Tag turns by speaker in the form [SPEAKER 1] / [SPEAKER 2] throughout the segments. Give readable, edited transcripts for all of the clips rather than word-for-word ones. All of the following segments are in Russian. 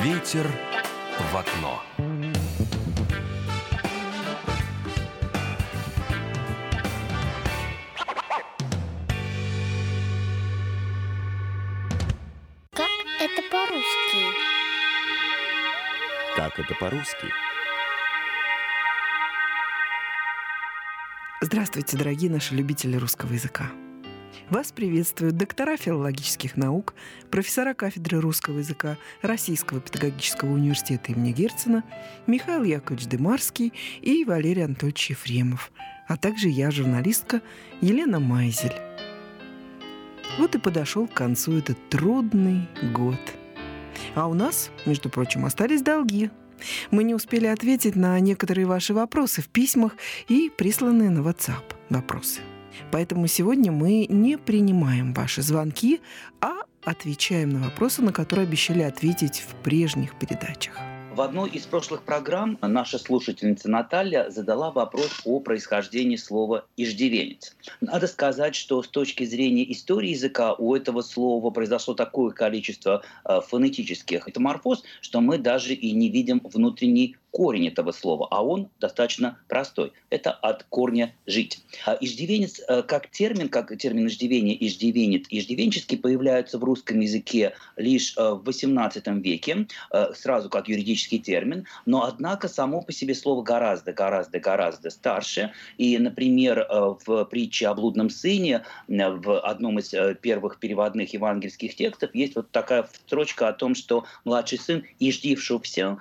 [SPEAKER 1] Ветер в окно.
[SPEAKER 2] Как это по-русски?
[SPEAKER 1] Как это по-русски?
[SPEAKER 3] Здравствуйте, дорогие наши любители русского языка. Вас приветствуют доктора филологических наук, профессора кафедры русского языка Российского педагогического университета имени Герцена Михаил Яковлевич Дымарский и Валерий Анатольевич Ефремов, а также я, журналистка Елена Майзель. Вот и подошел к концу этот трудный год. А у нас, между прочим, остались долги. Мы не успели ответить на некоторые ваши вопросы в письмах и присланные на WhatsApp вопросы. Поэтому сегодня мы не принимаем ваши звонки, а отвечаем на вопросы, на которые обещали ответить в прежних передачах.
[SPEAKER 4] В одной из прошлых программ наша слушательница Наталья задала вопрос о происхождении слова «иждивенец». Надо сказать, что с точки зрения истории языка у этого слова произошло такое количество фонетических метаморфоз, что мы даже и не видим внутренний корень этого слова, а он достаточно простой. Это от корня «жить». Иждивенец как термин иждивение, иждивенец, иждивенческий появляются в русском языке лишь в XVIII веке, сразу как юридический термин, но однако само по себе слово гораздо старше. И, например, в притче о блудном сыне в одном из первых переводных евангельских текстов есть вот такая строчка о том, что младший сын, иждившийся,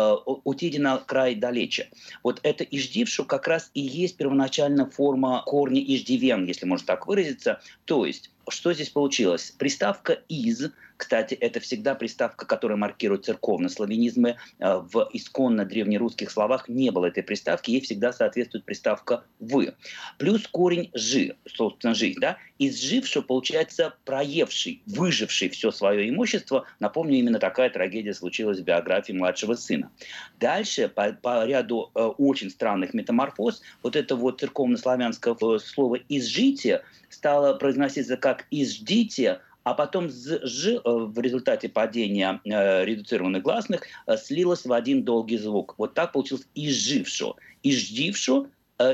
[SPEAKER 4] утиди на край далече. Вот это иждившу как раз и есть первоначальная форма корня иждивен, если можно так выразиться. То есть, что здесь получилось? Приставка «из», кстати, это всегда приставка, которая маркирует церковнославянизмы. В исконно древнерусских словах не было этой приставки, ей всегда соответствует приставка «вы». Плюс корень «жи», собственно, «жить». Да? Изживший получается проевший, выживший все свое имущество. Напомню, именно такая трагедия случилась в биографии младшего сына. Дальше, по ряду очень странных метаморфоз, вот это вот церковнославянское слово «изжитие» стало произноситься как «изждите», а потом «ж» в результате падения редуцированных гласных слилось в один долгий звук. Вот так получилось «изжившу», «иждившу»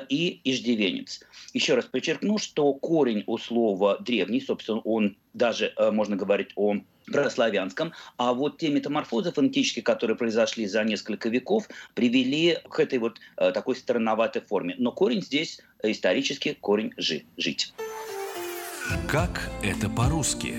[SPEAKER 4] и «иждивенец». Еще раз подчеркну, что корень у слова древний, собственно, он даже, можно говорить о прославянском, а вот те метаморфозы фонетические, которые произошли за несколько веков, привели к этой вот такой странноватой форме. Но корень здесь исторически корень «жи», «жить».
[SPEAKER 1] Как это по-русски?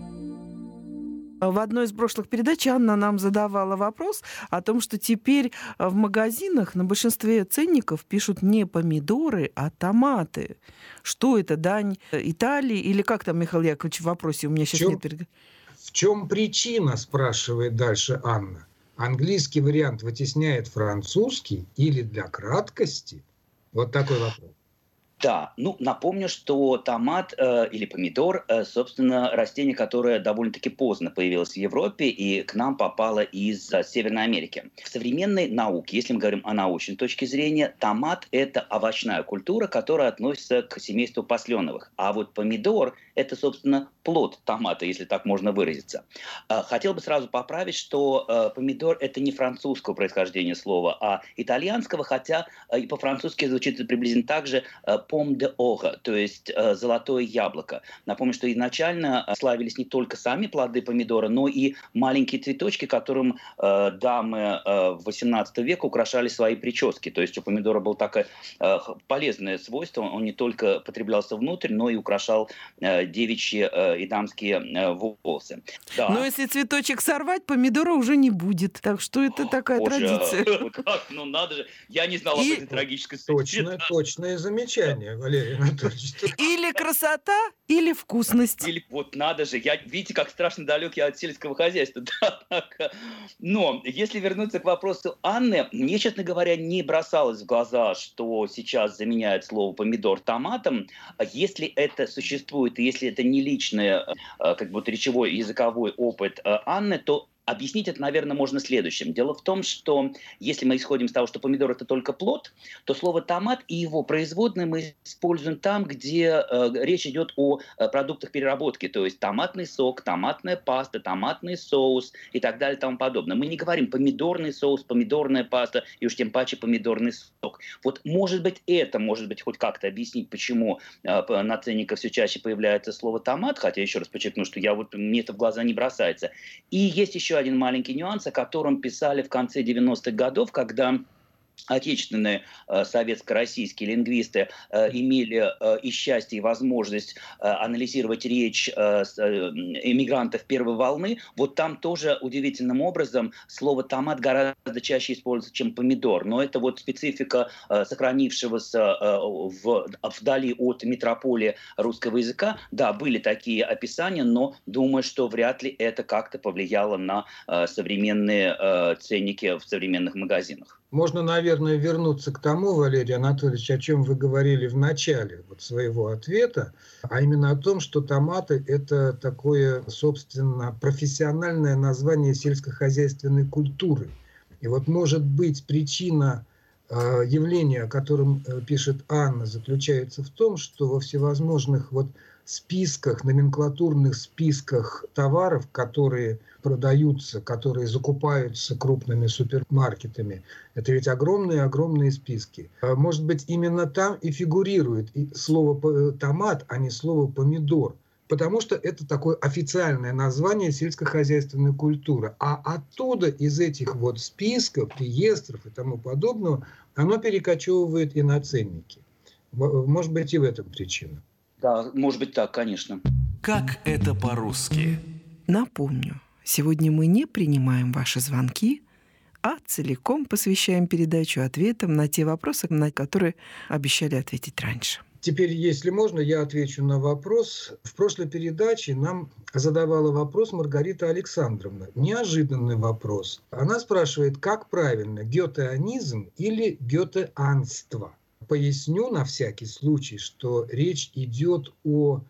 [SPEAKER 3] В одной из прошлых передач Анна нам задавала вопрос о том, что теперь в магазинах на большинстве ценников пишут не помидоры, а томаты. Что это, дань Италии? Или как там, Михаил Яковлевич, в вопросе у меня сейчас нет...
[SPEAKER 5] В чем причина, спрашивает дальше Анна. Английский вариант вытесняет французский или для краткости? Вот такой вопрос.
[SPEAKER 4] Да, напомню, что томат или помидор, собственно, растение, которое довольно-таки поздно появилось в Европе и к нам попало из Северной Америки. В современной науке, если мы говорим о научной точке зрения, томат – это овощная культура, которая относится к семейству посленовых. А вот помидор – это, собственно, плод томата, если так можно выразиться. Хотел бы сразу поправить, что помидор – это не французского происхождения слова, а итальянского, хотя и по-французски звучит приблизительно так же «pomme de oro», то есть «золотое яблоко». Напомню, что изначально славились не только сами плоды помидора, но и маленькие цветочки, которым дамы XVIII века украшали свои прически. То есть у помидора было такое полезное свойство, он не только потреблялся внутрь, но и украшал девичьи и дамские волосы. Да.
[SPEAKER 3] Но если цветочек сорвать, помидора уже не будет. Так что это такая традиция.
[SPEAKER 4] Как? Надо же. Я не знал об этой трагической судьбе.
[SPEAKER 5] Точное замечание, Валерий Анатольевич.
[SPEAKER 3] Или красота, или вкусность.
[SPEAKER 4] Или вот надо же. Видите, как страшно далек я от сельского хозяйства. Но если вернуться к вопросу Анны, мне, честно говоря, не бросалось в глаза, что сейчас заменяет слово помидор томатом. Если это существует, и если это не личный речевой языковой опыт Анны, то Объяснить это, наверное, можно следующим. Дело в том, что если мы исходим из того, что помидор – это только плод, то слово «томат» и его производные мы используем там, где речь идет о продуктах переработки, то есть томатный сок, томатная паста, томатный соус и так далее и тому подобное. Мы не говорим помидорный соус, помидорная паста и уж тем паче помидорный сок. Вот, может быть, хоть как-то объяснить, почему на ценниках все чаще появляется слово «томат», хотя еще раз подчеркну, что мне это в глаза не бросается. И есть еще один маленький нюанс, о котором писали в конце 90-х годов, когда отечественные советско-российские лингвисты имели и счастье, и возможность анализировать речь эмигрантов первой волны. Вот там тоже удивительным образом слово «томат» гораздо чаще используется, чем «помидор». Но это вот специфика сохранившегося вдали от метрополии русского языка. Да, были такие описания, но думаю, что вряд ли это как-то повлияло на современные ценники в современных магазинах.
[SPEAKER 5] Можно, наверное, вернуться к тому, Валерий Анатольевич, о чем вы говорили в начале своего ответа, а именно о том, что томаты – это такое, собственно, профессиональное название сельскохозяйственной культуры. И вот, может быть, причина явления, о котором пишет Анна, заключается в том, что во всевозможных списках, номенклатурных списках товаров, которые продаются, которые закупаются крупными супермаркетами, это ведь огромные списки. Может быть, именно там и фигурирует слово «томат», а не слово «помидор», потому что это такое официальное название сельскохозяйственной культуры. А оттуда, из этих списков, реестров и тому подобного, оно перекочевывает и на ценники. Может быть, и в этом причина.
[SPEAKER 4] Да, может быть так, конечно.
[SPEAKER 1] Как это по-русски?
[SPEAKER 3] Напомню, сегодня мы не принимаем ваши звонки, а целиком посвящаем передачу ответам на те вопросы, на которые обещали ответить раньше.
[SPEAKER 5] Теперь, если можно, я отвечу на вопрос. В прошлой передаче нам задавала вопрос Маргарита Александровна. Неожиданный вопрос. Она спрашивает, как правильно, гётеанизм или гётеанство? Поясню на всякий случай, что речь идет о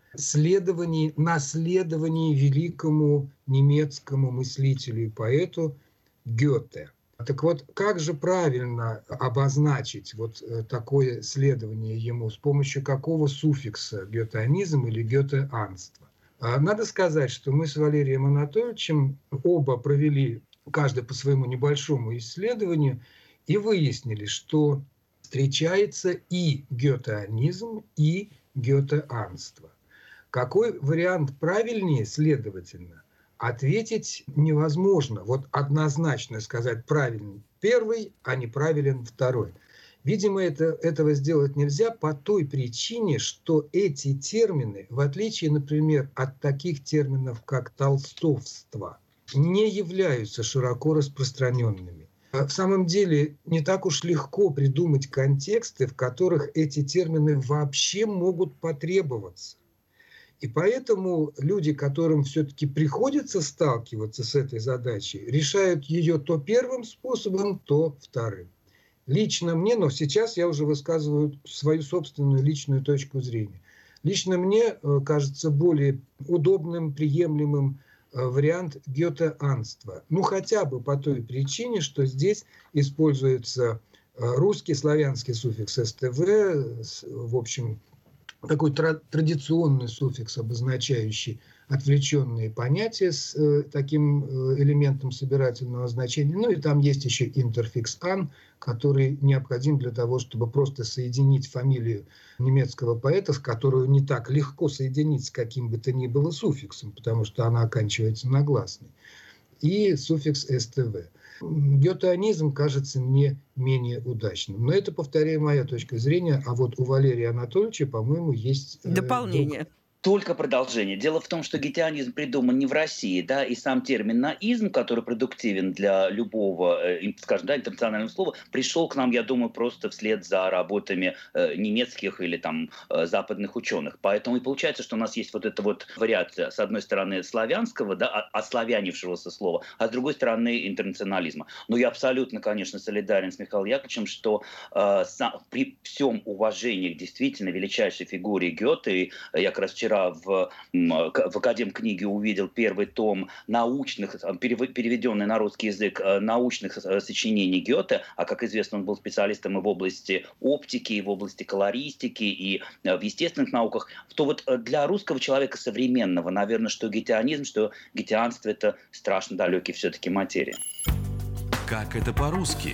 [SPEAKER 5] наследовании великому немецкому мыслителю и поэту Гёте. Так вот, как же правильно обозначить такое следование ему? С помощью какого суффикса? Гётеанизм или гётеанство? Надо сказать, что мы с Валерием Анатольевичем оба провели, каждый по своему небольшому исследованию, и выяснили, что встречается и гётеанизм, и гётеанство. Какой вариант правильнее, следовательно, ответить невозможно. Однозначно сказать правильный первый, а неправилен второй. Видимо, этого сделать нельзя по той причине, что эти термины, в отличие, например, от таких терминов, как толстовство, не являются широко распространенными. В самом деле, не так уж легко придумать контексты, в которых эти термины вообще могут потребоваться. И поэтому люди, которым все-таки приходится сталкиваться с этой задачей, решают ее то первым способом, то вторым. Лично мне, но сейчас я уже высказываю свою собственную личную точку зрения. Лично мне кажется более удобным, приемлемым вариант гётеанства. Хотя бы по той причине, что здесь используется русский славянский суффикс «ств», в общем, такой традиционный суффикс, обозначающий отвлеченные понятия с таким элементом собирательного значения. И там есть еще интерфикс «ан», который необходим для того, чтобы просто соединить фамилию немецкого поэта, которую не так легко соединить с каким бы то ни было суффиксом, потому что она оканчивается на гласной, и суффикс «ств». Гётеанизм кажется мне менее удачным. Но это, повторяю, моя точка зрения, а у Валерия Анатольевича, по-моему, есть
[SPEAKER 3] дополнение.
[SPEAKER 4] Только продолжение. Дело в том, что гётеанизм придуман не в России, да, и сам термин «наизм», который продуктивен для любого, скажем, интернационального слова, пришел к нам, я думаю, просто вслед за работами немецких или западных ученых. Поэтому и получается, что у нас есть эта вариация, с одной стороны, славянского, да, ославянившегося слова, а с другой стороны, интернационализма. Но я абсолютно, конечно, солидарен с Михаилом Яковлевичем, что при всем уважении к действительно величайшей фигуре Гёте, я как раз вчера вчера в Академкниге увидел первый том научных, переведенный на русский язык, научных сочинений Гёте, а, как известно, он был специалистом и в области оптики, и в области колористики, и в естественных науках, то вот для русского человека современного, наверное, что гетеанизм, что гетеанство – это страшно далекие все-таки материи.
[SPEAKER 1] Как это по-русски?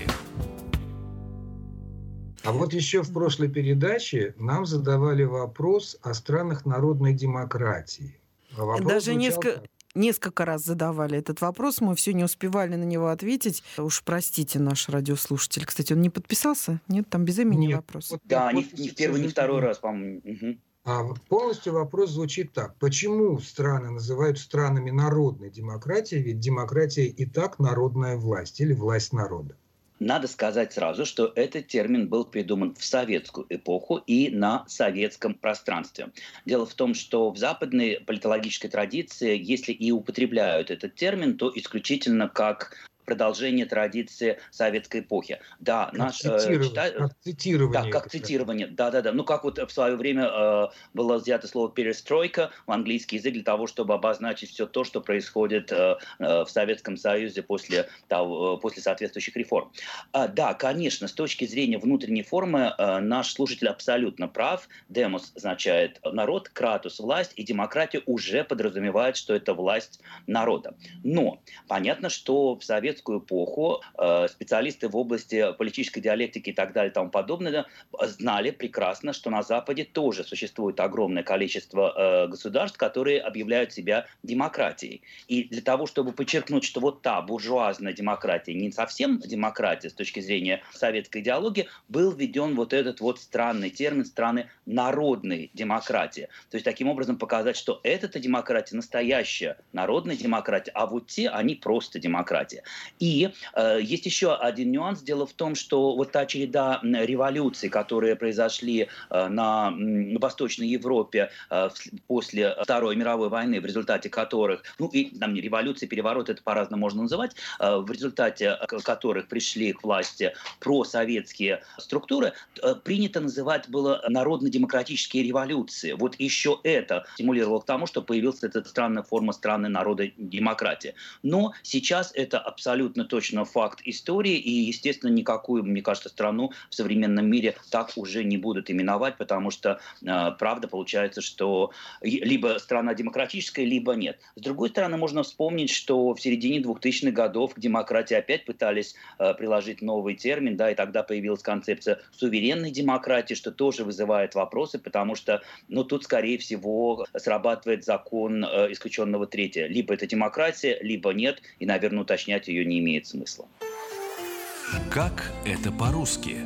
[SPEAKER 5] А вот еще в прошлой передаче нам задавали вопрос о странах народной демократии.
[SPEAKER 3] Даже несколько раз задавали этот вопрос, мы все не успевали на него ответить. Уж простите, наш радиослушатель. Кстати, он не подписался? Нет, там без имени вопрос.
[SPEAKER 5] Вот
[SPEAKER 4] да, ни в первый, ни второй раз, по-моему. Угу.
[SPEAKER 5] А полностью вопрос звучит так. Почему страны называют странами народной демократии? Ведь демократия и так народная власть или власть народа.
[SPEAKER 4] Надо сказать сразу, что этот термин был придуман в советскую эпоху и на советском пространстве. Дело в том, что в западной политологической традиции, если и употребляют этот термин, то исключительно как продолжение традиции советской эпохи. Да,
[SPEAKER 5] как цитирование.
[SPEAKER 4] Да, как цитирование. Да. Ну, как вот в свое время было взято слово «перестройка» в английский язык для того, чтобы обозначить все то, что происходит в Советском Союзе после соответствующих реформ. Да, конечно, с точки зрения внутренней формы наш слушатель абсолютно прав. Демос означает народ, кратус – власть, и демократия уже подразумевает, что это власть народа. Но понятно, что в советскую эпоху специалисты в области политической диалектики и так далее и тому подобное знали прекрасно, что на Западе тоже существует огромное количество государств, которые объявляют себя демократией. И для того, чтобы подчеркнуть, что вот та буржуазная демократия не совсем демократия с точки зрения советской идеологии, был введен вот этот вот странный термин, страны народной демократии. То есть таким образом показать, что эта демократия настоящая народная демократия, а вот те, они просто демократия. И есть еще один нюанс. Дело в том, что вот та череда революций, которые произошли на Восточной Европе после Второй мировой войны, в результате которых, ну и там не революции, перевороты, это по-разному можно называть, в результате которых пришли к власти просоветские структуры, принято называть было народно-демократические революции. Вот еще это стимулировало к тому, что появилась эта странная форма страны народа демократии. Но сейчас это абсолютно точно факт истории, и, естественно, никакую, мне кажется, страну в современном мире так уже не будут именовать, потому что, правда, получается, что либо страна демократическая, либо нет. С другой стороны, можно вспомнить, что в середине 2000-х годов к демократии опять пытались приложить новый термин, да, и тогда появилась концепция суверенной демократии, что тоже вызывает вопросы, потому что, ну, тут, скорее всего, срабатывает закон исключенного третьего. Либо это демократия, либо нет, и, наверное, уточнять ее не имеет смысла.
[SPEAKER 1] Как это по-русски?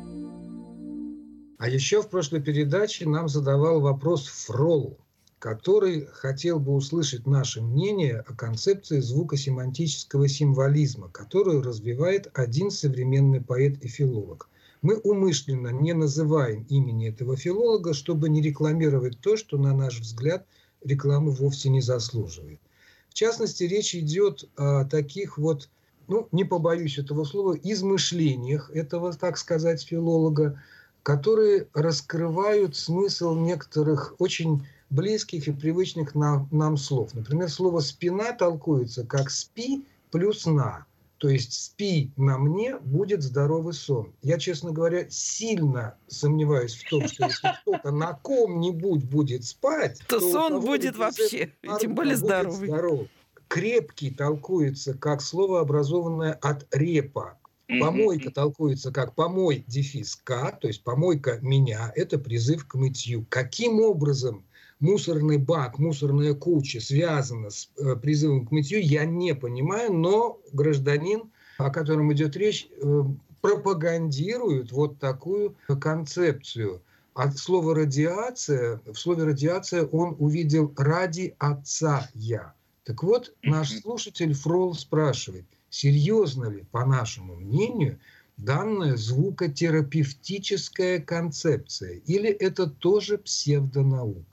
[SPEAKER 5] А еще в прошлой передаче нам задавал вопрос Фрол, который хотел бы услышать наше мнение о концепции звукосемантического символизма, которую развивает один современный поэт и филолог. Мы умышленно не называем имени этого филолога, чтобы не рекламировать то, что, на наш взгляд, рекламы вовсе не заслуживает. В частности, речь идет о таких вот, ну, не побоюсь этого слова, измышлениях этого, так сказать, филолога, которые раскрывают смысл некоторых очень близких и привычных нам слов. Например, слово «спина» толкуется как «спи» плюс «на». То есть «спи на мне, будет здоровый сон». Я, честно говоря, сильно сомневаюсь в том, что если кто-то на ком-нибудь будет спать,
[SPEAKER 3] то сон будет вообще, тем более здоровый.
[SPEAKER 5] Крепкий толкуется как слово, образованное от репа. Помойка толкуется как «помой дефис К», то есть «помойка меня» – это призыв к мытью. Каким образом мусорный бак, мусорная куча связана с призывом к мытью, я не понимаю, но гражданин, о котором идет речь, пропагандирует вот такую концепцию. От слова «радиация», в слове «радиация» он увидел «ради отца я». Так вот, наш слушатель Фрол спрашивает, серьезно ли, по нашему мнению, данная звукотерапевтическая концепция, или это тоже псевдонаука?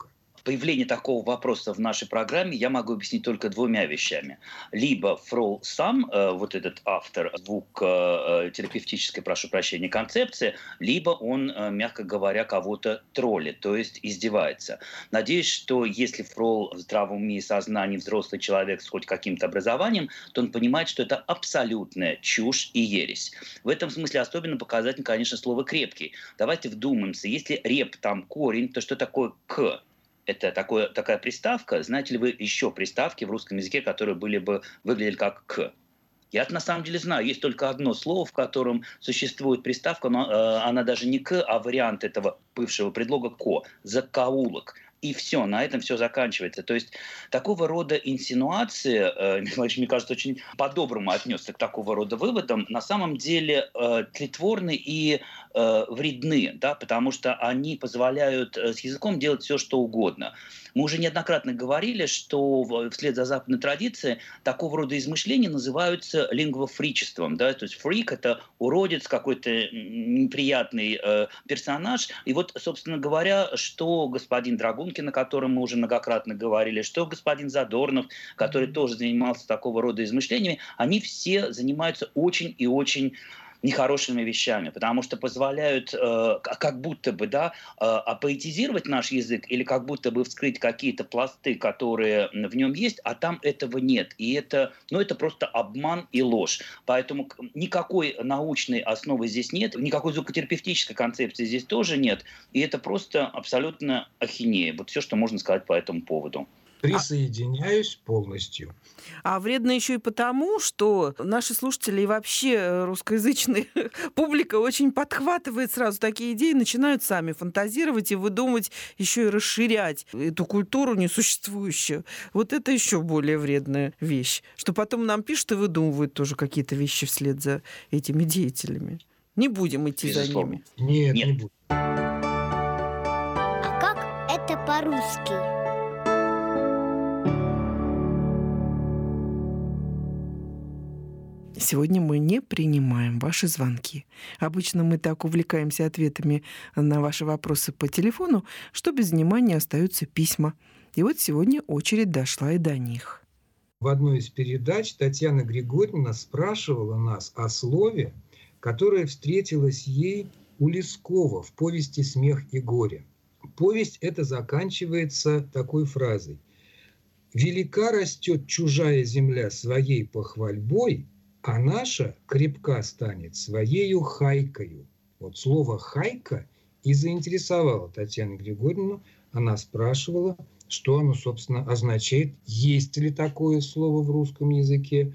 [SPEAKER 4] Появление такого вопроса в нашей программе я могу объяснить только двумя вещами. Либо Фрол сам, вот этот автор звук-терапевтической, прошу прощения, концепции, либо он, мягко говоря, кого-то троллит, то есть издевается. Надеюсь, что если Фрол в здравом уме и сознании взрослый человек с хоть каким-то образованием, то он понимает, что это абсолютная чушь и ересь. В этом смысле особенно показательно, конечно, слово «крепкий». Давайте вдумаемся. Если реп там корень, то что такое «к»? Это такая приставка. Знаете ли вы еще приставки в русском языке, которые выглядели как «к»? Я на самом деле знаю, есть только одно слово, в котором существует приставка, но она даже не «к», а вариант этого бывшего предлога «ко» – «закоулок». И все, на этом все заканчивается. То есть такого рода инсинуации, Михаил, мне кажется, очень по-доброму отнесся к такого рода выводам, на самом деле тлетворны и вредны, да, потому что они позволяют с языком делать все, что угодно. Мы уже неоднократно говорили, что вслед за западной традицией такого рода измышления называются лингвофричеством. Да? То есть фрик – это уродец, какой-то неприятный персонаж. И вот, собственно говоря, что господин Драгункин, о котором мы уже многократно говорили, что господин Задорнов, который тоже занимался такого рода измышлениями, они все занимаются очень и очень нехорошими вещами, потому что позволяют как будто бы, да, апоэтизировать наш язык или как будто бы вскрыть какие-то пласты, которые в нем есть, а там этого нет. И это просто обман и ложь. Поэтому никакой научной основы здесь нет, никакой звукотерапевтической концепции здесь тоже нет. И это просто абсолютно ахинея. Вот все, что можно сказать по этому поводу.
[SPEAKER 5] Присоединяюсь полностью.
[SPEAKER 3] А вредно еще и потому, что наши слушатели и вообще русскоязычная публика очень подхватывает сразу такие идеи, начинают сами фантазировать и выдумывать, еще и расширять эту культуру несуществующую. Вот это еще более вредная вещь, что потом нам пишут и выдумывают тоже какие-то вещи вслед за этими деятелями. Не будем идти за ними.
[SPEAKER 5] Нет, не будем.
[SPEAKER 2] А как это по-русски?
[SPEAKER 3] Сегодня мы не принимаем ваши звонки. Обычно мы так увлекаемся ответами на ваши вопросы по телефону, что без внимания остаются письма. И вот сегодня очередь дошла и до них.
[SPEAKER 5] В одной из передач Татьяна Григорьевна спрашивала нас о слове, которое встретилось ей у Лескова в повести «Смех и горе». Повесть эта заканчивается такой фразой: «Велика растет чужая земля своей похвальбой, а наша крепка станет своею хайкою». Вот слово «хайка» и заинтересовало Татьяну Григорьевну. Она спрашивала, что оно, собственно, означает, есть ли такое слово в русском языке,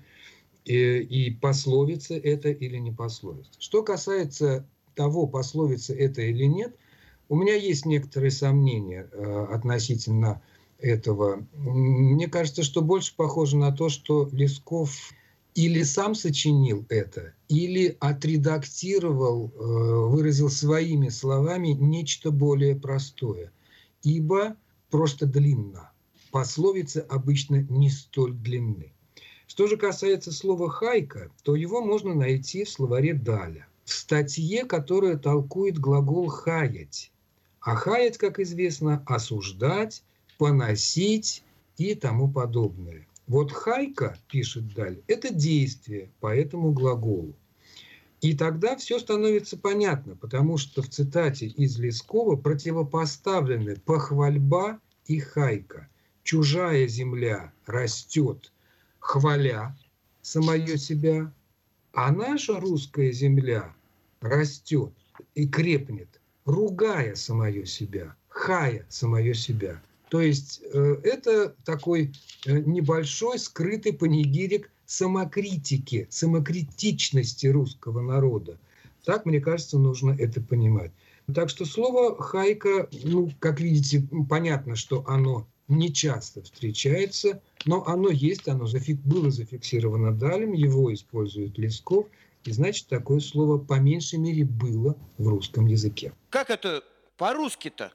[SPEAKER 5] и пословица это или не пословица. Что касается того, пословица это или нет, у меня есть некоторые сомнения относительно этого. Мне кажется, что больше похоже на то, что Лесков или сам сочинил это, или отредактировал, выразил своими словами нечто более простое. Ибо просто длинно. Пословицы обычно не столь длинны. Что же касается слова «хайка», то его можно найти в словаре Даля, в статье, которая толкует глагол «хаять». А хаять, как известно, осуждать, поносить и тому подобное. Вот хайка, пишет Даль, это действие по этому глаголу. И тогда все становится понятно, потому что в цитате из Лескова противопоставлены похвальба и хайка. Чужая земля растет, хваля самое себя, а наша русская земля растет и крепнет, ругая самое себя, хая самое себя. То есть это такой небольшой скрытый панигирик самокритики, самокритичности русского народа. Так, мне кажется, нужно это понимать. Так что слово «хайка», как видите, понятно, что оно не часто встречается, но оно есть, оно было зафиксировано Далем, его использует Лесков, и значит, такое слово по меньшей мере было в русском языке.
[SPEAKER 6] Как это по-русски-то?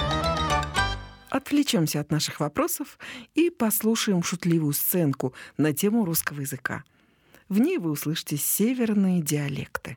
[SPEAKER 3] Отвлечемся от наших вопросов и послушаем шутливую сценку на тему русского языка. В ней вы услышите северные диалекты.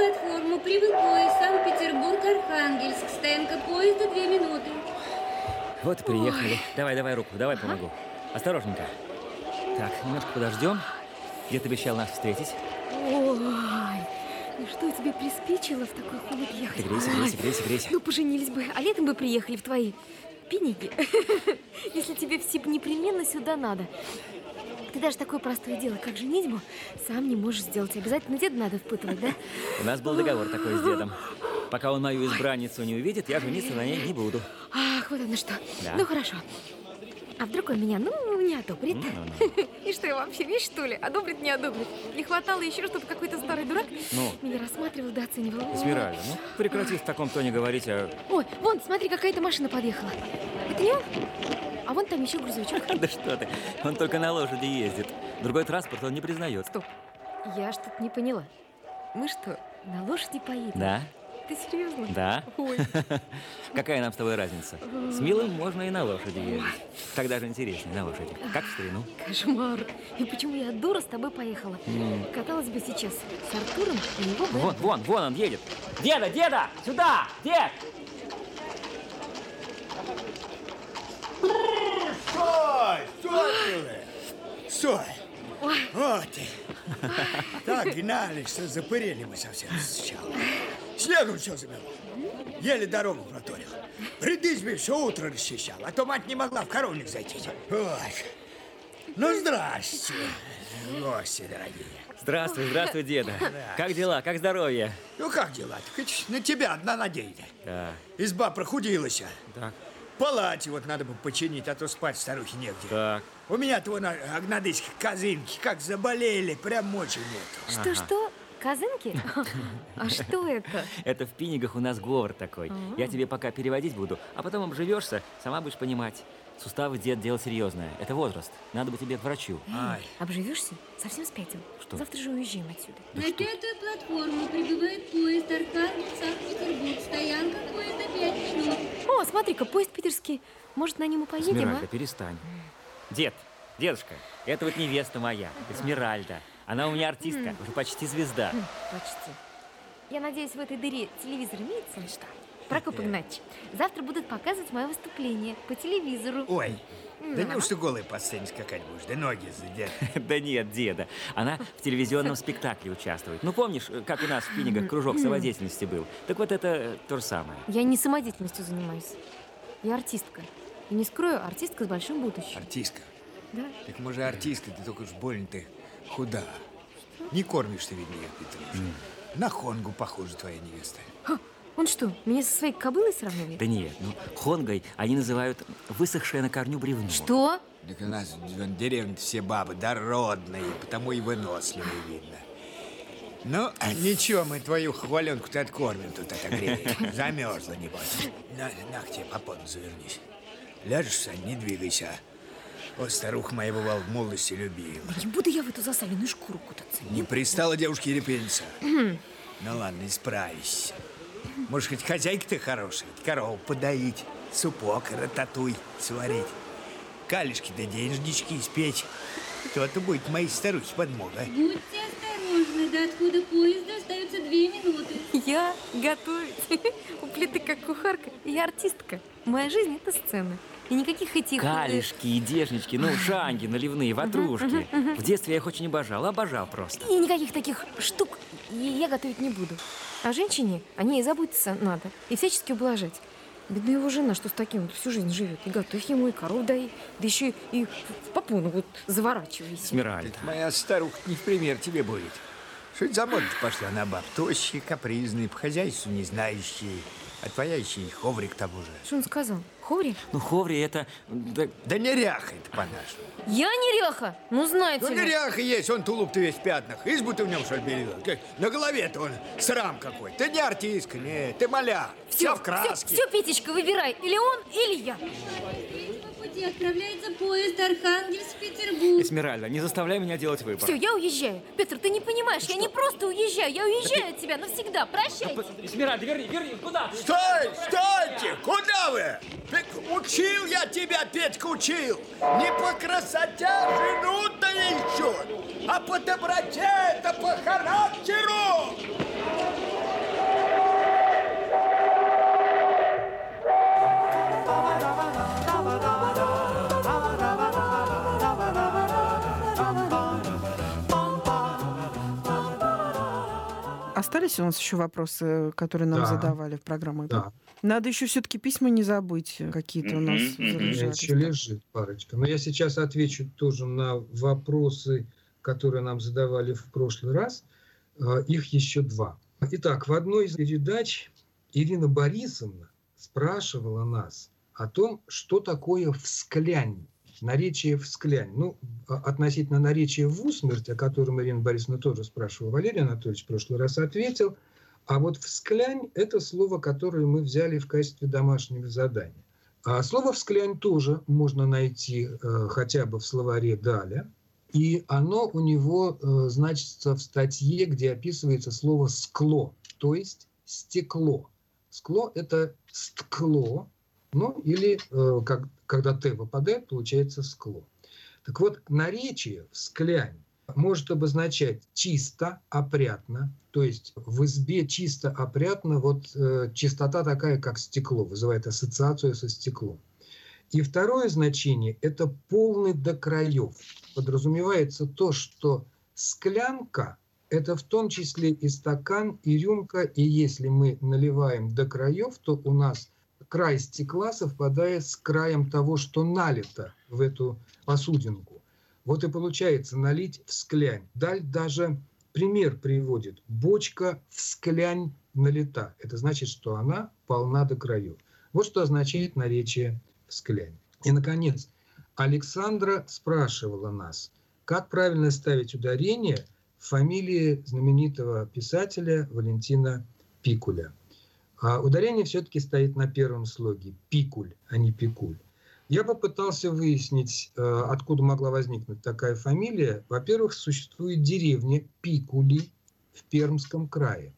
[SPEAKER 7] платформу. Прибыл поезд Санкт-Петербург-Архангельск. Стоянка поезда 2 минуты.
[SPEAKER 8] Вот и приехали. Давай руку, давай помогу. Осторожненько. Так, немножко подождем. Где ты обещал нас встретить?
[SPEAKER 9] Ой, ну что тебе приспичило в такой холод ехать?
[SPEAKER 8] Грейся.
[SPEAKER 9] Ну, поженились бы, а летом бы приехали в твои Пеники. Если тебе все непременно сюда надо. Ты даже такое простое дело, как женитьбу, сам не можешь сделать. Обязательно деда надо впытывать, да?
[SPEAKER 8] У нас был договор такой с дедом. Пока он мою избранницу не увидит, я жениться на ней не буду.
[SPEAKER 9] Ах, вот оно что.
[SPEAKER 8] Да.
[SPEAKER 9] Ну, хорошо. А вдруг он меня, не одобрит? И что, я вообще вещь, что ли? Одобрит, не одобрит? Не хватало еще, чтобы какой-то старый дурак меня рассматривал да оценивал.
[SPEAKER 8] Эсмеральда, прекрати в таком тоне говорить, а...
[SPEAKER 9] Ой, вон, смотри, какая-то машина подъехала. Это не он? А вон там еще грузовичок.
[SPEAKER 8] Да что ты, он только на лошади ездит. Другой транспорт он не признает.
[SPEAKER 9] Стоп, я что-то не поняла. Мы что, на лошади поедем?
[SPEAKER 8] Да.
[SPEAKER 9] Ты серьезно?
[SPEAKER 8] Да.
[SPEAKER 9] Ой.
[SPEAKER 8] Какая нам с тобой разница? С милым можно и на лошади ездить. Так даже интереснее на лошади. Как в старину.
[SPEAKER 9] Кошмар. И почему я, дура, с тобой поехала? Каталась бы сейчас с Артуром и его бы...
[SPEAKER 8] Вон он едет. Деда, сюда, дед!
[SPEAKER 10] Стой! Вот ты! Так гнались, что запырели мы совсем сначала. Снегом все замело. Еле дорогу проторил. Придызьбе все утро расчищал, а то мать не могла в коровник зайти. Ой. Ну, здрасте, гости дорогие.
[SPEAKER 8] Здравствуй, деда. Как дела, как здоровье?
[SPEAKER 10] Ну, как дела? Так на тебя одна надежда.
[SPEAKER 8] Да.
[SPEAKER 10] Изба прохудилась.
[SPEAKER 8] Так.
[SPEAKER 10] Палате вот надо бы починить, а то спать старухе негде.
[SPEAKER 8] Так.
[SPEAKER 10] У меня-то вон огнадыських козынки как заболели, прям мочи нету.
[SPEAKER 9] Что? Козынки? А что это?
[SPEAKER 8] Это в Пинигах у нас говор такой. Я тебе пока переводить буду, а потом обживешься, сама будешь понимать. Суставы, дед, дело серьезное. Это возраст. Надо бы тебе к врачу.
[SPEAKER 9] Обживешься? Совсем спятил?
[SPEAKER 8] Что?
[SPEAKER 9] Завтра же уезжаем отсюда.
[SPEAKER 7] На 5-ю платформу прибывает поезд Архангельск-Санкт-Петербург. Стоянка поезда 5 минут.
[SPEAKER 9] О, смотри-ка, поезд питерский. Может, на нем и поедем,
[SPEAKER 8] Эсмеральда, перестань. Дедушка, это вот невеста моя, Эсмеральда. Она у меня артистка, уже почти звезда.
[SPEAKER 9] Почти. Я надеюсь, в этой дыре телевизор имеется? Что? Прокоп Игнатьевич, завтра будут показывать мое выступление по телевизору.
[SPEAKER 10] Ой, да неужто голой по сцене скакать будешь? Да ноги задет.
[SPEAKER 8] Да нет, деда. Она в телевизионном спектакле участвует. Ну, помнишь, как у нас в Пинигах кружок самодеятельности был? Так вот это то же самое.
[SPEAKER 9] Я не самодеятельностью занимаюсь. Я артистка. И не скрою, артистка с большим будущим.
[SPEAKER 10] Артистка?
[SPEAKER 9] Да.
[SPEAKER 10] Так, может, артистка, ты только уж больно ты худа. Не кормишь ты, видно, Яков Петрович. На Хонгу похожа твоя невеста.
[SPEAKER 9] Он что, меня со своей кобылой сравнивает?
[SPEAKER 8] Да нет, Хонгой они называют высохшее на корню бревно.
[SPEAKER 9] Что?
[SPEAKER 10] Так у нас в деревне все бабы дородные, потому и выносливые видно. Ну, ничего, мы твою хваленку-то откормим тут отогреем. Замерзла, небось. На к тебе попон завернись. Ляжешь, Сань, не двигайся. Вот старуха моя, бывал, в молодости любила.
[SPEAKER 9] Да не буду я в эту засаленную шкуру кутаться.
[SPEAKER 10] Не пристала девушке репениться. Ну ладно, исправись. Может, хоть хозяйка ты хорошая, корову подоить, супок, рататуй сварить, калишки да денежнички испечь. Кто-то будет моей старухе подмога.
[SPEAKER 7] Будьте осторожны, до отхода поезда остается 2 минуты.
[SPEAKER 9] Я готовить. У плиты как кухарка. Я артистка. Моя жизнь – это сцена. И никаких этих...
[SPEAKER 8] Калишки, идежнички, шанги наливные, ватрушки. В детстве я их очень обожал просто.
[SPEAKER 9] И никаких таких штук я готовить не буду. А женщине о ней заботиться надо. И всячески ублажать. Бедная его жена, что с таким всю жизнь живет. И готовь ему, и коров дай. Да еще и в попону вот заворачивайся.
[SPEAKER 8] Эсмеральда.
[SPEAKER 10] Моя старуха не в пример тебе будет. Что это за мода пошла на баб? Тощие, капризные, по хозяйству не знающие. А твоя еще и ховрик к тому же.
[SPEAKER 9] Что он сказал? Ховри?
[SPEAKER 8] Ховри это...
[SPEAKER 10] Да неряха это по-нашему.
[SPEAKER 9] Я неряха? Знаете ли.
[SPEAKER 10] Неряха есть, он тулуп-то весь в пятнах. Избу ты в нем, что ли, белила? На голове-то он срам какой. Ты не артистка, нет, ты маляр. Вся в краске.
[SPEAKER 9] Все, Петечка, выбирай. Или он, или я.
[SPEAKER 7] По пути отправляется поезд Архангельск-Петербург.
[SPEAKER 8] Эсмеральда, не заставляй меня делать выбор.
[SPEAKER 9] Все, я уезжаю. Петр, ты не понимаешь, я не просто уезжаю, я уезжаю от тебя навсегда. Прощайте.
[SPEAKER 8] Эсмеральда, верни, куда ты?
[SPEAKER 10] Стойте! Куда вы? Учил я тебя, Петька, учил. Не по красоте жену-то ищут, а по доброте, это по характеру.
[SPEAKER 3] остались у нас еще вопросы, которые нам задавали в программах?
[SPEAKER 5] Да.
[SPEAKER 3] Надо еще все-таки письма не забыть, какие-то у нас залежались.
[SPEAKER 5] Еще лежит парочка. Но я сейчас отвечу тоже на вопросы, которые нам задавали в прошлый раз. Их еще 2. Итак, в одной из передач Ирина Борисовна спрашивала нас о том, что такое «всклянь», наречие «всклянь». Ну, относительно наречия «в усмерть», о котором Ирина Борисовна тоже спрашивала, Валерий Анатольевич в прошлый раз ответил. А вот «всклянь» – это слово, которое мы взяли в качестве домашнего задания. А слово «всклянь» тоже можно найти хотя бы в словаре Даля. И оно у него значится в статье, где описывается слово «скло», то есть «стекло». Скло – это «сткло», ну или когда «т» выпадает, получается «скло». Так вот, наречие «всклянь» может обозначать чисто, опрятно, то есть в избе чисто, опрятно, вот чистота такая, как стекло, вызывает ассоциацию со стеклом. И второе значение – это полный до краев. Подразумевается то, что склянка – это в том числе и стакан, и рюмка, и если мы наливаем до краев, то у нас край стекла совпадает с краем того, что налито в эту посудинку. Вот и получается налить в склянь. Даль даже пример приводит. Бочка в склянь налита. Это значит, что она полна до краев. Вот что означает наречие «всклянь». И, наконец, Александра спрашивала нас, как правильно ставить ударение в фамилии знаменитого писателя Валентина Пикуля. А ударение все-таки стоит на первом слоге «пикуль», а не «пикуль». Я попытался выяснить, откуда могла возникнуть такая фамилия. Во-первых, существует деревня Пикули в Пермском крае.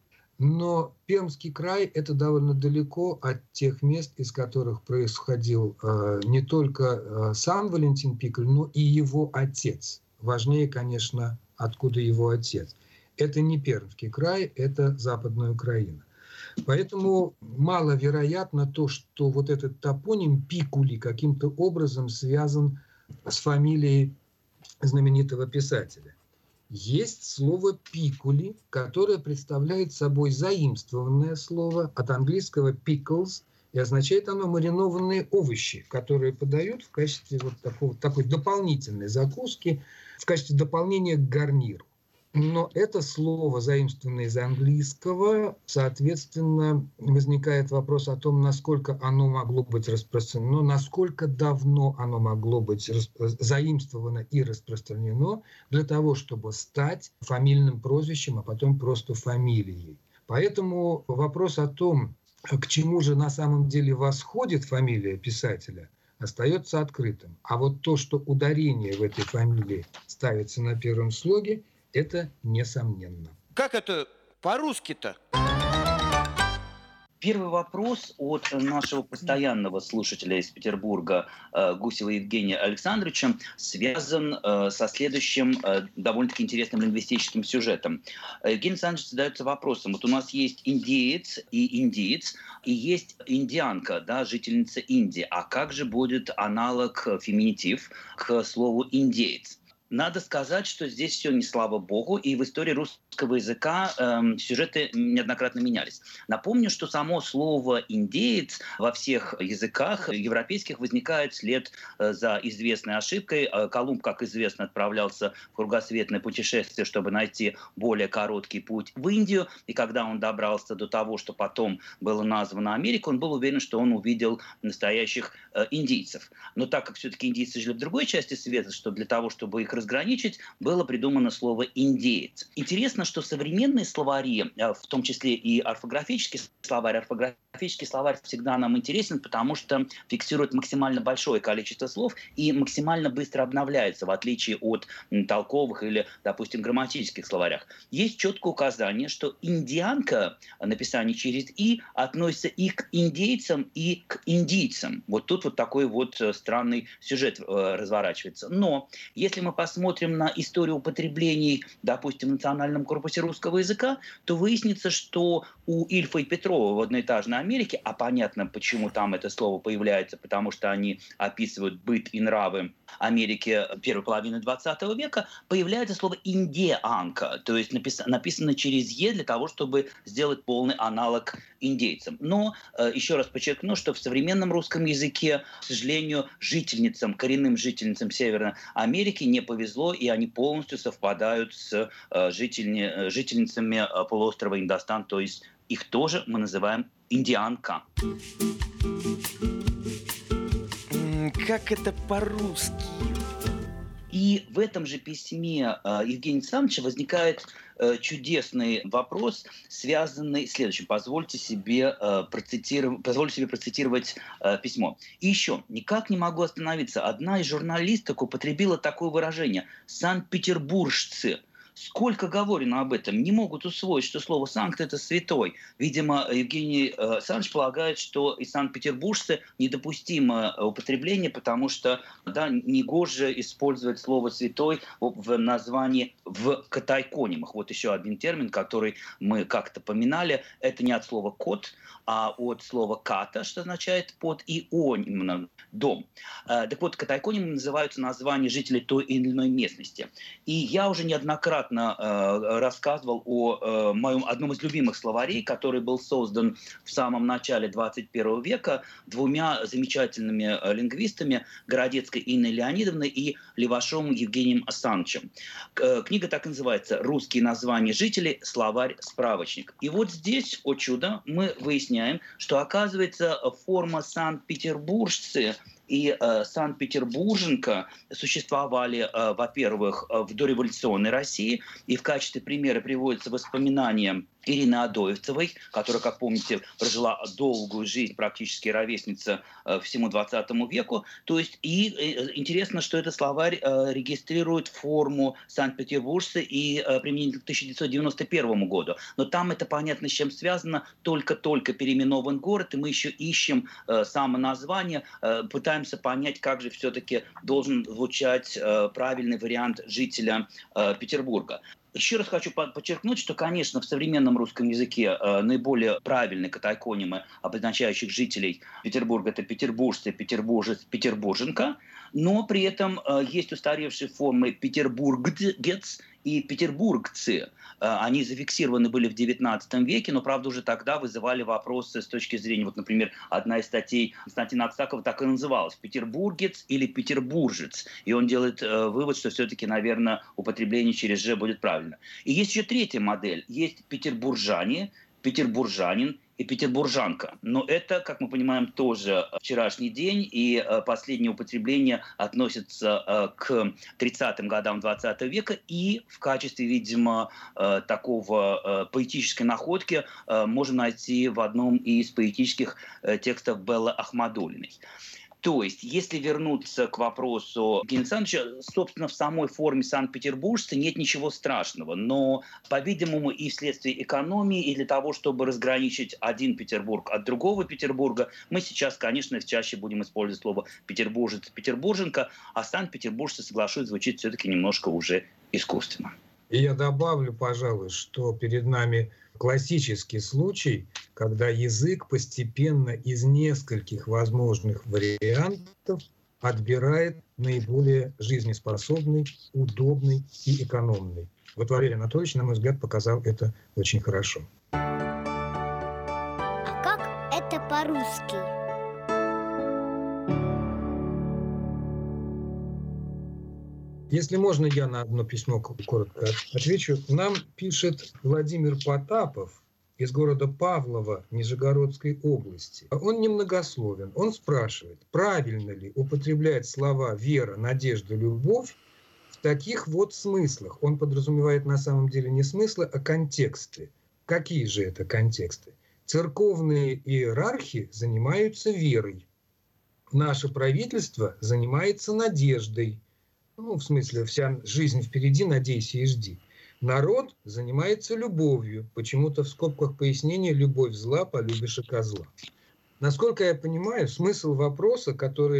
[SPEAKER 5] Но Пермский край – это довольно далеко от тех мест, из которых происходил не только сам Валентин Пикуль, но и его отец. Важнее, конечно, откуда его отец. Это не Пермский край, это Западная Украина. Поэтому маловероятно то, что вот этот топоним Пикули каким-то образом связан с фамилией знаменитого писателя. Есть слово «пикули», которое представляет собой заимствованное слово от английского «pickles», и означает оно маринованные овощи, которые подают в качестве вот такой дополнительной закуски, в качестве дополнения к гарниру. Но это слово, заимствованное из английского, соответственно, возникает вопрос о том, насколько оно могло быть распространено, насколько давно оно могло быть заимствовано и распространено для того, чтобы стать фамильным прозвищем, а потом просто фамилией. Поэтому вопрос о том, к чему же на самом деле восходит фамилия писателя, остается открытым. А вот то, что ударение в этой фамилии ставится на первом слоге, это несомненно.
[SPEAKER 6] Как это по-русски-то?
[SPEAKER 4] Первый вопрос от нашего постоянного слушателя из Петербурга Гусева Евгения Александровича связан со следующим довольно-таки интересным лингвистическим сюжетом. Евгений Александрович задается вопросом. Вот у нас есть индеец и индиец, и есть индианка, да, жительница Индии. А как же будет аналог, феминитив к слову индеец? Надо сказать, что здесь все не слава богу, и в истории русского языка сюжеты неоднократно менялись. Напомню, что само слово «индеец» во всех языках европейских возникает вслед за известной ошибкой. Колумб, как известно, отправлялся в кругосветное путешествие, чтобы найти более короткий путь в Индию. И когда он добрался до того, что потом было названо Америка, он был уверен, что он увидел настоящих индийцев. Но так как все-таки индийцы жили в другой части света, что для того, чтобы их разграничить, было придумано слово «индеец». Интересно, что современные словари, в том числе и орфографический словарь всегда нам интересен, потому что фиксирует максимально большое количество слов и максимально быстро обновляется, в отличие от толковых или, допустим, грамматических словарях. Есть четкое указание, что индианка, написание через «и», относится и к индейцам, и к индийцам. Вот тут вот такой вот странный сюжет разворачивается. Но если мы посмотрим посмотрим на историю употреблений, допустим, в Национальном корпусе русского языка, то выяснится, что у Ильфа и Петрова в одноэтажной Америке, а понятно, почему там это слово появляется, потому что они описывают быт и нравы Америки первой половины 20 века, появляется слово «индианка», то есть написано через «е» для того, чтобы сделать полный аналог индейцам. Но еще раз подчеркну, что в современном русском языке, к сожалению, коренным жительницам Северной Америки не повезло, и они полностью совпадают с жительницами полуострова Индостан, то есть их тоже мы называем индианка.
[SPEAKER 6] Как это по-русски?
[SPEAKER 4] И в этом же письме Евгения Александровича возникает чудесный вопрос, связанный с следующим. Позвольте себе процитировать письмо. И еще, никак не могу остановиться. Одна из журналисток употребила такое выражение «санкт-петербуржцы». Сколько говорено об этом, не могут усвоить, что слово «санкт» — это «святой». Видимо, Евгений Александрович полагает, что и санкт-петербуржцы недопустимо употребление, потому что негоже использовать слово «святой» в названии в катайконимах. Вот еще один термин, который мы как-то поминали. Это не от слова «кот», а от слова «ката», что означает «под», и «оним» — «дом». Так вот, катайконимы называются названия жителей той или иной местности. И я уже неоднократно рассказывал о моем одном из любимых словарей, который был создан в самом начале 21 века двумя замечательными лингвистами, Городецкой Инной Леонидовной и Левашовым Евгением Александровичем. Книга так и называется «Русские названия жителей. Словарь-справочник». И вот здесь, о чудо, мы выясняем, что, оказывается, форма «санкт-петербуржцы» и «санкт-петербурженка» существовали, во-первых, в дореволюционной России, и в качестве примера приводятся воспоминания Ирины Адоевцевой, которая, как помните, прожила долгую жизнь, практически ровесница всему 20 веку. То есть, и интересно, что этот словарь регистрирует форму Санкт-Петербуржцы и применительно к 1991 году. Но там это понятно, с чем связано. Только-только переименован город, и мы еще ищем само название, пытаемся понять, как же все-таки должен звучать правильный вариант жителя Петербурга. Еще раз хочу подчеркнуть, что, конечно, в современном русском языке наиболее правильные катайконимы, обозначающих жителей Петербурга, это петербуржцы, петербуржец, петербурженка, но при этом есть устаревшие формы петербургец и петербургцы. Они зафиксированы были в XIX веке, но, правда, уже тогда вызывали вопросы с точки зрения, вот, например, одна из статей Константина Аксакова так и называлась «Петербургец» или «Петербуржец». И он делает вывод, что все-таки, наверное, употребление через «ж» будет правильно. И есть еще третья модель. Есть петербуржане, петербуржанин и петербуржанка. Но это, как мы понимаем, тоже вчерашний день, и последнее употребление относится к 30-м годам 20 века, и в качестве, видимо, такого поэтической находки можно найти в одном из поэтических текстов Беллы Ахмадуллиной. То есть, если вернуться к вопросу Евгения Александровича, собственно, в самой форме санкт-петербуржца нет ничего страшного. Но, по-видимому, и вследствие экономии, и для того, чтобы разграничить один Петербург от другого Петербурга, мы сейчас, конечно, чаще будем использовать слово «петербуржец», «петербурженка», а санкт-петербуржцы, соглашусь, звучит все-таки немножко уже искусственно.
[SPEAKER 5] И я добавлю, пожалуй, что перед нами классический случай, когда язык постепенно из нескольких возможных вариантов отбирает наиболее жизнеспособный, удобный и экономный. Вот Валерий Анатольевич, на мой взгляд, показал это очень хорошо.
[SPEAKER 2] А как это по-русски?
[SPEAKER 5] Если можно, я на одно письмо коротко отвечу. Нам пишет Владимир Потапов из города Павлово Нижегородской области. Он немногословен. Он спрашивает, правильно ли употреблять слова «вера», «надежда», «любовь» в таких вот смыслах. Он подразумевает на самом деле не смыслы, а контексты. Какие же это контексты? Церковные иерархи занимаются верой. Наше правительство занимается надеждой. Ну, в смысле, вся жизнь впереди, надейся и жди. Народ занимается любовью. Почему-то в скобках пояснения «любовь зла, полюбишь и козла». Насколько я понимаю, смысл вопроса, который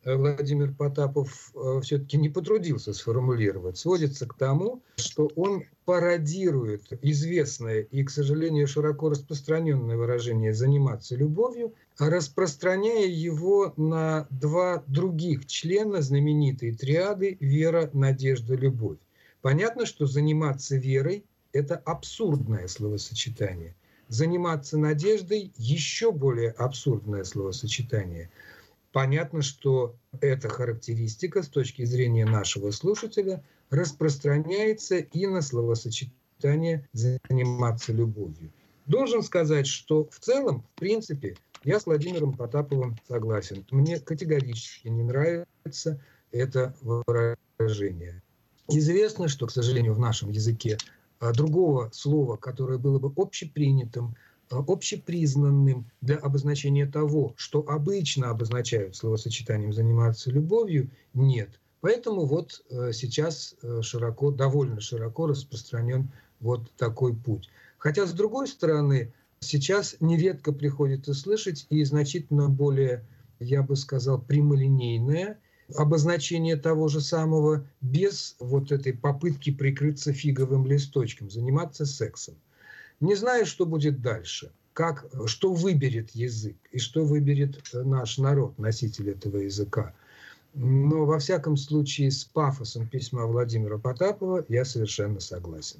[SPEAKER 5] Владимир Потапов все-таки не потрудился сформулировать, сводится к тому, что он пародирует известное и, к сожалению, широко распространенное выражение «заниматься любовью», распространяя его на два других члена знаменитой триады «вера, надежда, любовь». Понятно, что заниматься верой – это абсурдное словосочетание. Заниматься надеждой – еще более абсурдное словосочетание. Понятно, что эта характеристика с точки зрения нашего слушателя распространяется и на словосочетание «заниматься любовью». Должен сказать, что в целом, в принципе, я с Владимиром Потаповым согласен. Мне категорически не нравится это выражение. Известно, что, к сожалению, в нашем языке другого слова, которое было бы общепринятым, общепризнанным для обозначения того, что обычно обозначают словосочетанием «заниматься любовью», нет. Поэтому вот сейчас довольно широко распространен вот такой путь. Хотя, с другой стороны, сейчас нередко приходится слышать и значительно более, я бы сказал, прямолинейное обозначение того же самого без вот этой попытки прикрыться фиговым листочком, заниматься сексом. Не знаю, что будет дальше, что выберет язык и что выберет наш народ, носитель этого языка. Но во всяком случае с пафосом письма Владимира Потапова я совершенно согласен.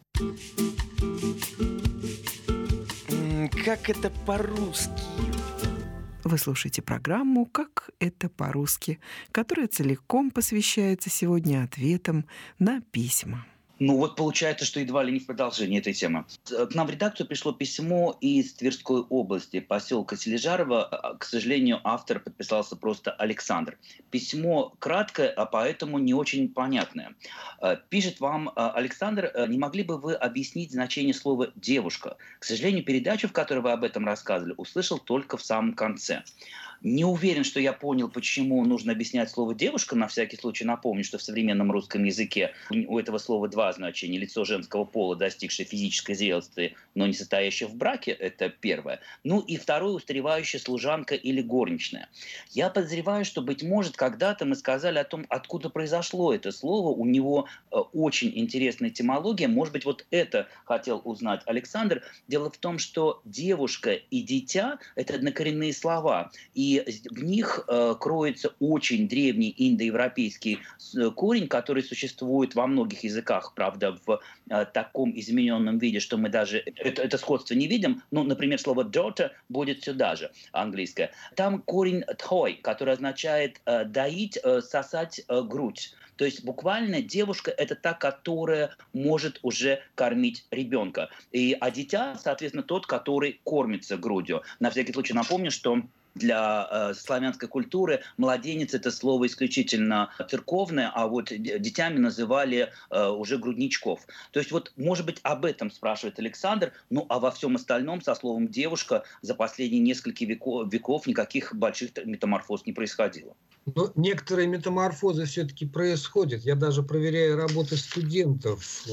[SPEAKER 6] Как это по-русски?
[SPEAKER 3] Вы слушаете программу «Как это по-русски», которая целиком посвящается сегодня ответам на письма.
[SPEAKER 4] Ну вот получается, что едва ли не в продолжении этой темы. К нам в редакцию пришло письмо из Тверской области, поселка Сележарово. К сожалению, автор подписался просто Александр. Письмо краткое, а поэтому не очень понятное. Пишет вам Александр: не могли бы вы объяснить значение слова «девушка»? К сожалению, передачу, в которой вы об этом рассказывали, услышал только в самом конце. Не уверен, что я понял, почему нужно объяснять слово «девушка». На всякий случай напомню, что в современном русском языке у этого слова два значения. Лицо женского пола, достигшее физической зрелости, но не состоящее в браке – это первое. Ну и второе – устаревающая служанка или горничная. Я подозреваю, что, быть может, когда-то мы сказали о том, откуда произошло это слово. У него очень интересная этимология. Может быть, вот это хотел узнать Александр. Дело в том, что девушка и дитя – это однокоренные слова. И в них кроется очень древний индоевропейский корень, который существует во многих языках, правда, в таком измененном виде, что мы даже это сходство не видим. Ну, например, слово daughter будет сюда же, английское. Там корень тхой, который означает доить, сосать грудь. То есть буквально девушка – это та, которая может уже кормить ребенка. А дитя, соответственно, тот, который кормится грудью. На всякий случай напомню, что для славянской культуры младенец – это слово исключительно церковное, а вот детьми называли уже грудничков. То есть вот, может быть, об этом спрашивает Александр, ну а во всем остальном со словом «девушка» за последние несколько веков никаких больших метаморфоз не происходило.
[SPEAKER 5] Но некоторые метаморфозы все-таки происходят. Я даже проверяю работы студентов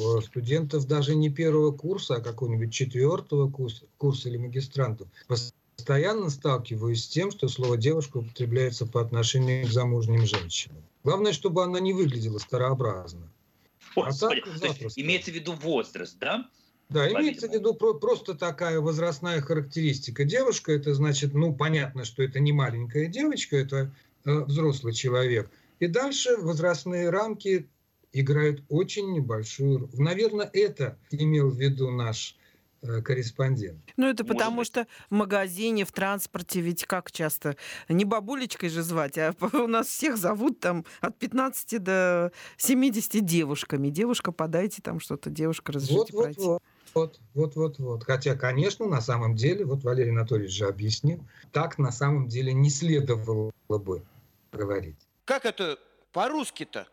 [SPEAKER 5] даже не первого курса, а какого-нибудь 4-го курса или магистрантов. Постоянно сталкиваюсь с тем, что слово «девушка» употребляется по отношению к замужним женщинам. Главное, чтобы она не выглядела старообразно.
[SPEAKER 4] Господи, то есть имеется в виду возраст, да?
[SPEAKER 5] Да, имеется в виду просто такая возрастная характеристика. Девушка – это значит, понятно, что это не маленькая девочка, это взрослый человек. И дальше возрастные рамки играют очень небольшую роль. Наверное, это имел в виду наш корреспондент.
[SPEAKER 3] Это потому что в магазине, в транспорте ведь как часто не бабулечкой же звать, а у нас всех зовут там от 15 до 70 девушками. Девушка, подайте там что-то, девушка, разрешите пройти.
[SPEAKER 5] Вот. Хотя, конечно, на самом деле, вот Валерий Анатольевич же объяснил, так на самом деле не следовало бы говорить.
[SPEAKER 6] Как это по-русски-то?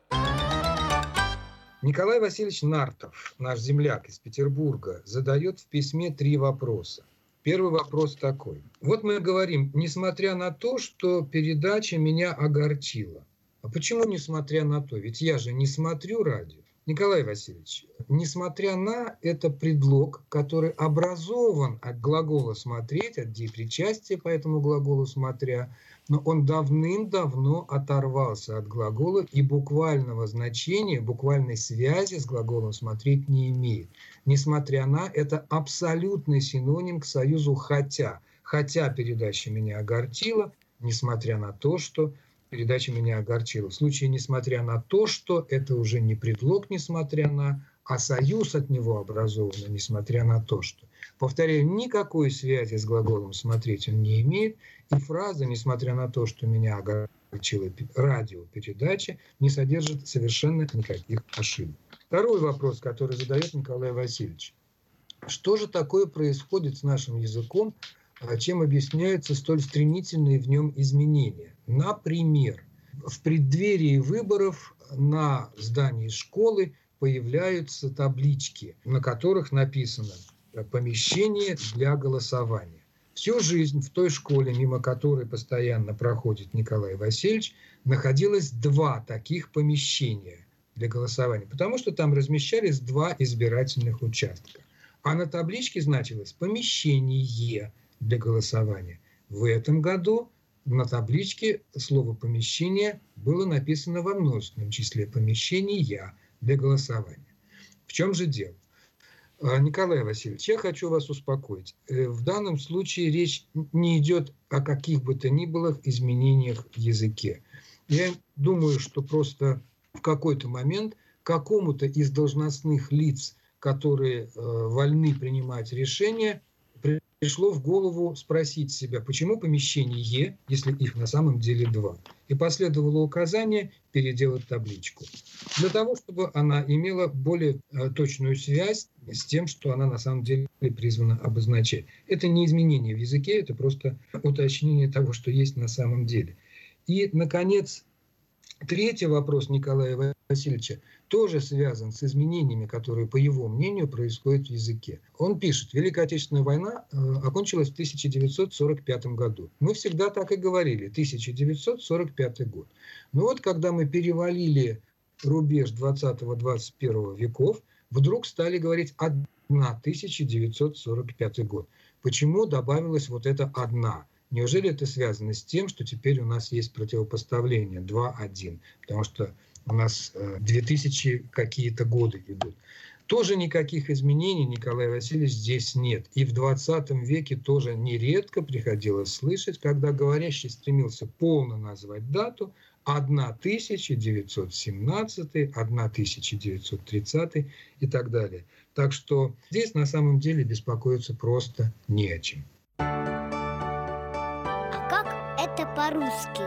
[SPEAKER 5] Николай Васильевич Нартов, наш земляк из Петербурга, задает в письме 3 вопроса. Первый вопрос такой. Вот мы говорим, несмотря на то, что передача меня огорчила. А почему несмотря на то? Ведь я же не смотрю радио. Николай Васильевич, несмотря на это предлог, который образован от глагола «смотреть», от депричастия по этому глаголу «смотря», но он давным-давно оторвался от глагола и буквального значения, буквальной связи с глаголом «смотреть» не имеет. Несмотря на это абсолютный синоним к союзу «хотя». «Хотя» передача меня огорчила, несмотря на то, что передача меня огорчила. В случае «несмотря на то, что» это уже не предлог «несмотря на», а союз от него образован, несмотря на то, что. Повторяю, никакой связи с глаголом «смотреть» он не имеет, и фраза «несмотря на то, что меня огорчила радиопередача» не содержит совершенно никаких ошибок. Второй вопрос, который задает Николай Васильевич. Что же такое происходит с нашим языком, чем объясняются столь стремительные в нем изменения? Например, в преддверии выборов на здании школы появляются таблички, на которых написано «Помещение для голосования». Всю жизнь в той школе, мимо которой постоянно проходит Николай Васильевич, находилось 2 таких помещения для голосования, потому что там размещались 2 избирательных участка. А на табличке значилось «Помещение для голосования». В этом году на табличке слово «помещение» было написано во множественном числе «помещения для голосования». В чем же дело? Николай Васильевич, я хочу вас успокоить. В данном случае речь не идет о каких бы то ни было изменениях в языке. Я думаю, что просто в какой-то момент какому-то из должностных лиц, которые вольны принимать решения, пришло в голову спросить себя, почему помещение, если их на самом деле 2. И последовало указание переделать табличку. Для того, чтобы она имела более точную связь с тем, что она на самом деле призвана обозначать. Это не изменение в языке, это просто уточнение того, что есть на самом деле. И, наконец, третий вопрос Николая Васильевича тоже связан с изменениями, которые, по его мнению, происходят в языке. Он пишет, Великая Отечественная война окончилась в 1945 году. Мы всегда так и говорили, 1945 год. Но вот когда мы перевалили рубеж 20-21 веков, вдруг стали говорить 1945 год. Почему добавилось вот это «одна»? Неужели это связано с тем, что теперь у нас есть противопоставление 2-1? Потому что у нас 2000 какие-то годы идут. Тоже никаких изменений, Николай Васильевич, здесь нет. И в 20 веке тоже нередко приходилось слышать, когда говорящий стремился полно назвать дату 1917, 1930 и так далее. Так что здесь на самом деле беспокоиться просто не о чем.
[SPEAKER 2] А как это по-русски?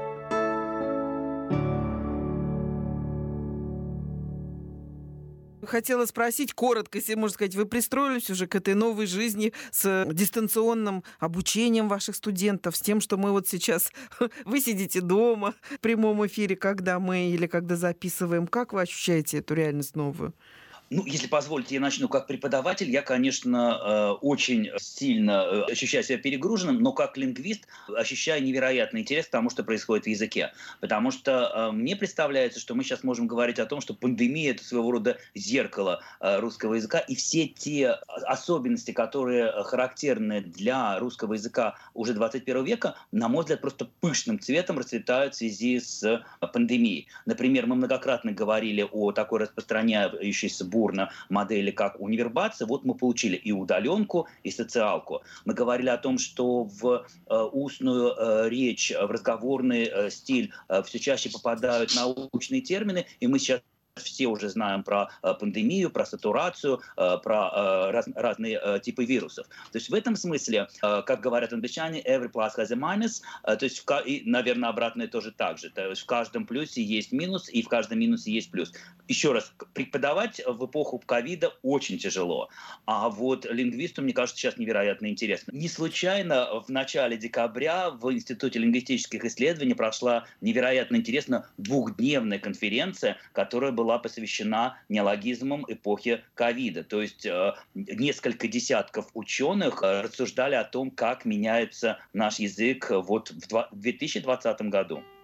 [SPEAKER 3] Хотела спросить коротко, если можно сказать, вы пристроились уже к этой новой жизни с дистанционным обучением ваших студентов, с тем, что мы вот сейчас, вы сидите дома в прямом эфире, когда мы или когда записываем. Как вы ощущаете эту реальность новую?
[SPEAKER 4] Ну, если позволите, я начну как преподаватель. Я, конечно, очень сильно ощущаю себя перегруженным, но как лингвист ощущаю невероятный интерес к тому, что происходит в языке. Потому что мне представляется, что мы сейчас можем говорить о том, что пандемия – это своего рода зеркало русского языка, и все те особенности, которые характерны для русского языка уже 21 века, на мой взгляд, просто пышным цветом расцветают в связи с пандемией. Например, мы многократно говорили о такой распространяющейся бурно модели, как универбация. Вот мы получили и удаленку, и социалку. Мы говорили о том, что в устную речь, в разговорный стиль все чаще попадают научные термины, и мы сейчас все уже знаем про пандемию, про сатурацию, про разные типы вирусов. То есть в этом смысле, как говорят англичане, every plus has a minus, то есть, и, наверное, обратное тоже так же. То есть в каждом плюсе есть минус, и в каждом минусе есть плюс. Еще раз, преподавать в эпоху ковида очень тяжело, а вот лингвисту, мне кажется, сейчас невероятно интересно. Не случайно в начале декабря в Институте лингвистических исследований прошла невероятно интересная двухдневная конференция, которая была посвящена неологизмам эпохи ковида. То есть несколько десятков ученых рассуждали о том, как меняется наш язык вот в 2020 году.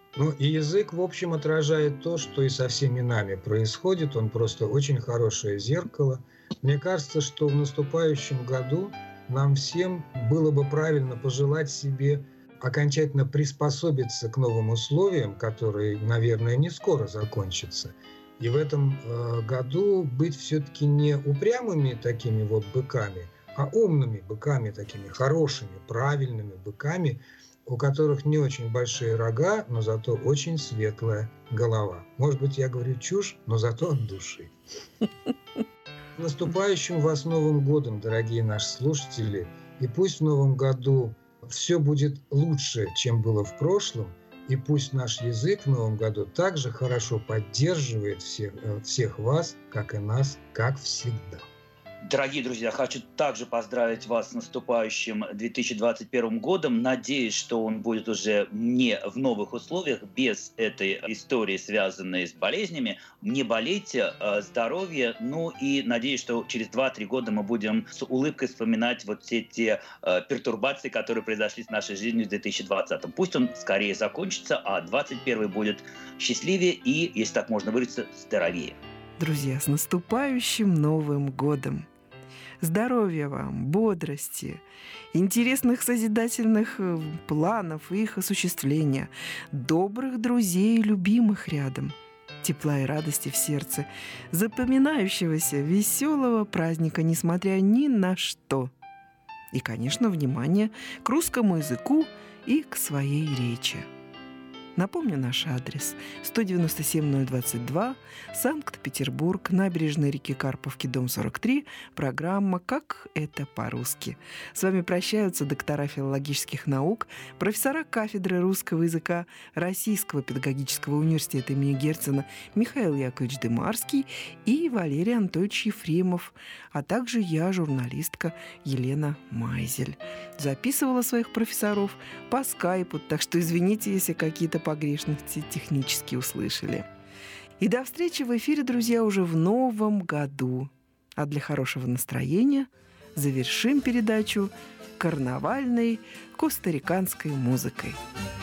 [SPEAKER 5] Ну и язык, в общем, отражает то, что и со всеми нами происходит. Он просто очень хорошее зеркало. Мне кажется, что в наступающем году нам всем было бы правильно пожелать себе окончательно приспособиться к новым условиям, которые, наверное, не скоро закончатся. И в этом году быть все-таки не упрямыми такими вот быками, а умными быками, такими хорошими, правильными быками, у которых не очень большие рога, но зато очень светлая голова. Может быть, я говорю чушь, но зато от души. С наступающим вас Новым годом, дорогие наши слушатели! И пусть в Новом году все будет лучше, чем было в прошлом, и пусть наш язык в Новом году также хорошо поддерживает всех вас, как и нас, как всегда.
[SPEAKER 4] Дорогие друзья, хочу также поздравить вас с наступающим 2021 годом. Надеюсь, что он будет уже не в новых условиях, без этой истории, связанной с болезнями. Не болейте, здоровья. Ну и надеюсь, что через 2-3 года мы будем с улыбкой вспоминать вот все те пертурбации, которые произошли с нашей жизнью в 2020. Пусть он скорее закончится, а 2021 будет счастливее и, если так можно выразиться, здоровее.
[SPEAKER 3] Друзья, с наступающим Новым годом! Здоровья вам, бодрости, интересных созидательных планов и их осуществления, добрых друзей и любимых рядом, тепла и радости в сердце, запоминающегося веселого праздника, несмотря ни на что. И, конечно, внимание к русскому языку и к своей речи. Напомню наш адрес: 197-022, Санкт-Петербург, набережная реки Карповки, дом 43, программа «Как это по-русски». С вами прощаются доктора филологических наук, профессора кафедры русского языка Российского педагогического университета имени Герцена Михаил Яковлевич Дымарский и Валерий Анатольевич Ефремов, а также я, журналистка Елена Майзель. Записывала своих профессоров по скайпу, так что извините, если какие-то погрешности технически услышали. И до встречи в эфире, друзья, уже в новом году. А для хорошего настроения завершим передачу карнавальной костариканской музыкой.